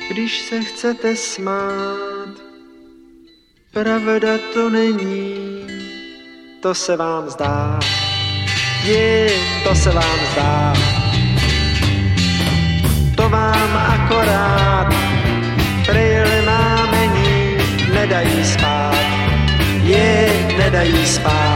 Když se chcete smát, pravda to není, to se vám zdá, to se vám zdá. To vám akorát brejle mámení nedají spát, nedají spát.